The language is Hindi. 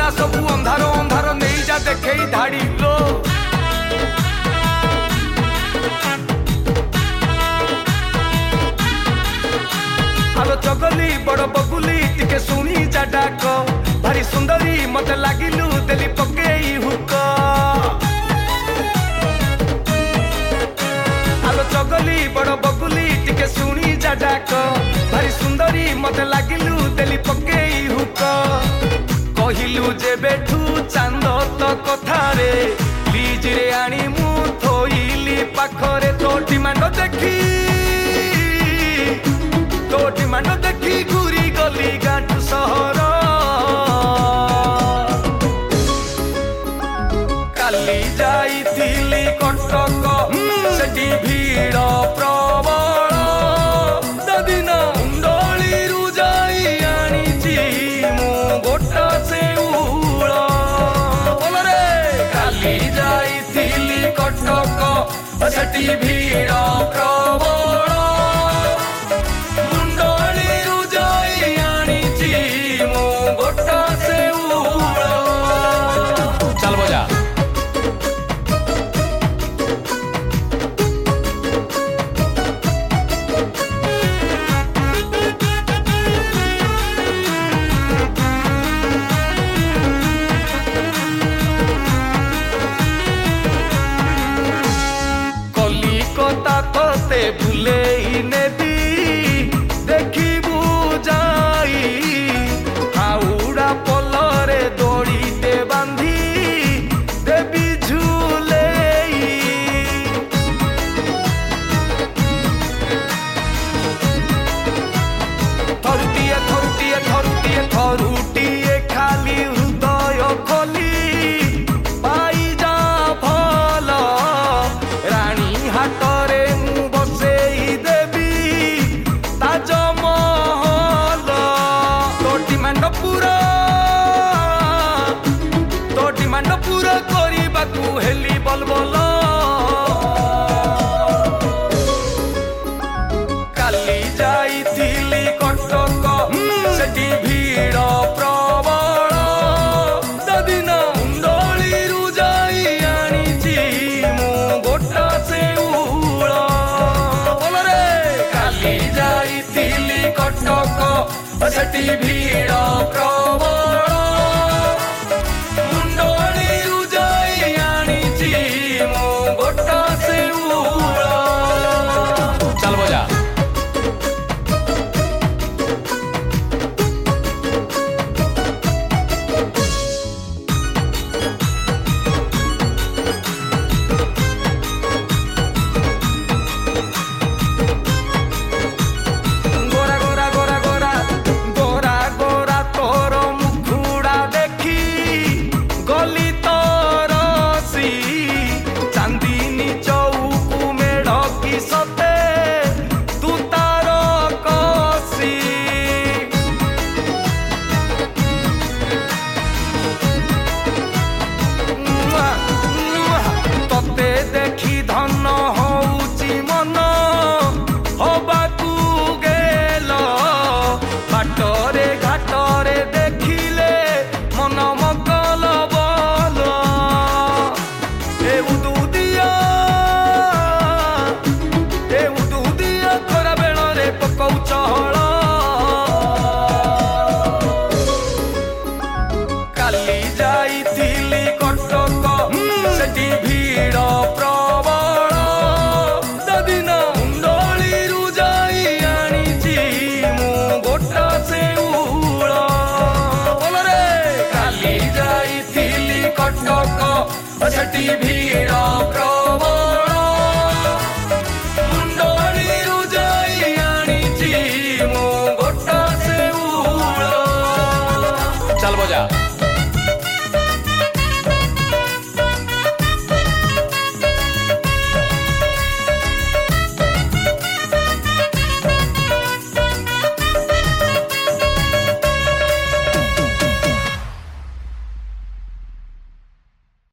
सबू अंधार अंधार नहीं जा देखे धाड़ी लो आलो चगली बड़ बगुली टिके सुनी जा डाक भारी सुंदरी मते लागिलु देली पकेई हुक आलो चगली बड़ बगुली टिके सुनी जा डाक भारी सुंदरी मते लागिलु देली पकेई हुक कहिलु जे बेठू चांद तो कथा रे प्लीज रे आनी मु थोइली पाखरे तो डिमांड देखी तो डिमांड देखी घूरी गली गांठ सहर काली जाइथिली कटक सेठी भीड़ प्रबल ददिन मुंडलीरू जाई आनिची मु गोटा सेउल बोल रे काली जाइथिली कटक सेठी भीड़ प्रबल चल बजा कलिकता तते भूलेई नेबी देखिबू जाई हाउड़ा पलरे दड़ीते बांधी देवी झूलेई थरुटिए थरुटिए थरुटिए थरुटिए खाली हृदय खोली पाई जा भल रानी हाटरे मु बसेई देवी ताजमहल तो डिमांड पूरा करबाकू हेली बलबल काली जाइथिली कटक सेठी भीड़ प्रबल ददिन मुंडलीरू जाई आनिची मु गोटा सेउल बोल रे काली जाइथिली कटक सेठी भीड़ प्रबल मुंडलीरू जाई आनिची मु गोटा सेउल चल बजा देखी धन होउची मन हबाकू गेल बाटरे घाटरे देखिले मन मकल बल ए उदुदिया खरा बेଳରେ पकौच हଳ काली जाइथिली कटक सेठी भीड़ प्रबल ददिन मुंडलीरू जाई आनिची मु गोटा सेउल बोल रे काली जाइथिली कटक सेठी भीड़ प्रबल मुंडलीरू जाई आनिची मु गोटा सेउल चल बजा